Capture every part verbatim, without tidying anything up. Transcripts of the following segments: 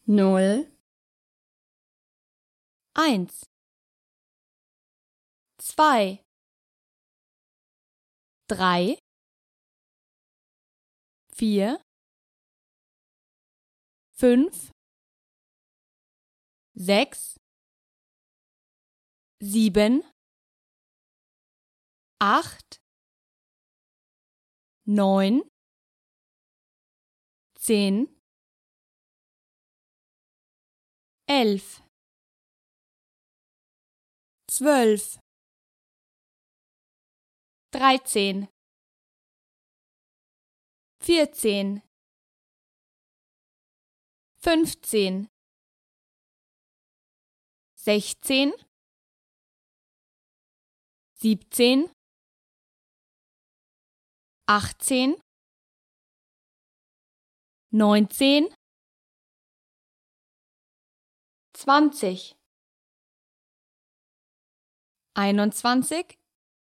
null, eins, zwei, drei, vier, fünf, sechs, sieben, acht, neun, zehn, elf, zwölf, dreizehn, vierzehn, fünfzehn, sechzehn, siebzehn, achtzehn, neunzehn, zwanzig, einundzwanzig,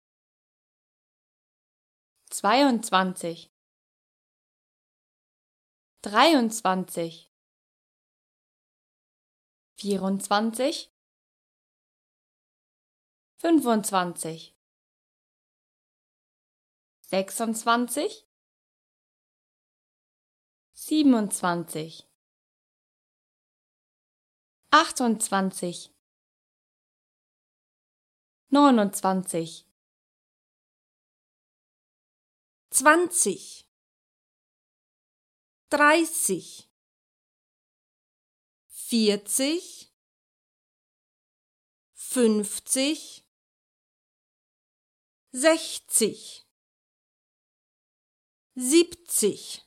zweiundzwanzig, dreiundzwanzig, vierundzwanzig, fünfundzwanzig, sechsundzwanzig, siebenundzwanzig, achtundzwanzig, neunundzwanzig, zwanzig, dreißig, vierzig, fünfzig, sechzig, siebzig,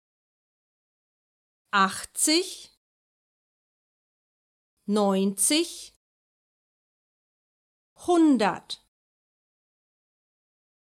achtzig, neunzig, hundert.